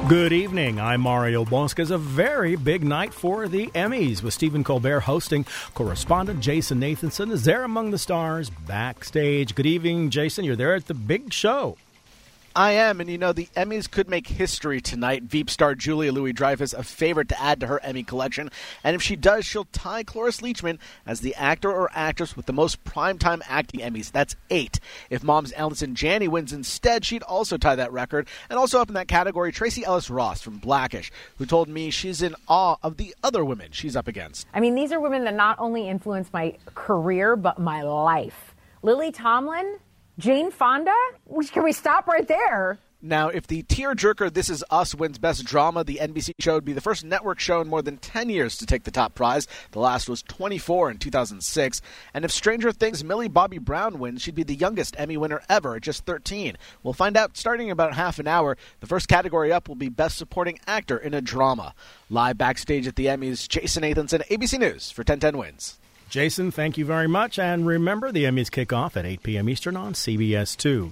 Good evening. I'm Mario Bosca. A very big night for the Emmys, with Stephen Colbert hosting. Correspondent Jason Nathanson is there among the stars backstage. Good evening, Jason. You're there at the big show. I am, and the Emmys could make history tonight. Veep star Julia Louis-Dreyfus a favorite to add to her Emmy collection, and if she does, she'll tie Cloris Leachman as the actor or actress with the most primetime acting Emmys. That's 8. If Mom's Allison Janney wins instead, she'd also tie that record. And also up in that category, Tracee Ellis Ross from Blackish, who told me she's in awe of the other women she's up against. I mean, these are women that not only influenced my career, but my life. Lily Tomlin, Jane Fonda? Can we stop right there? Now, if the tearjerker This Is Us wins Best Drama, the NBC show would be the first network show in more than 10 years to take the top prize. The last was 24 in 2006. And if Stranger Things' Millie Bobby Brown wins, she'd be the youngest Emmy winner ever at just 13. We'll find out starting in about half an hour. The first category up will be Best Supporting Actor in a Drama. Live backstage at the Emmys, Jason Nathanson, ABC News for 1010 Wins. Jason, thank you very much. And remember, the Emmys kick off at 8 p.m. Eastern on CBS 2.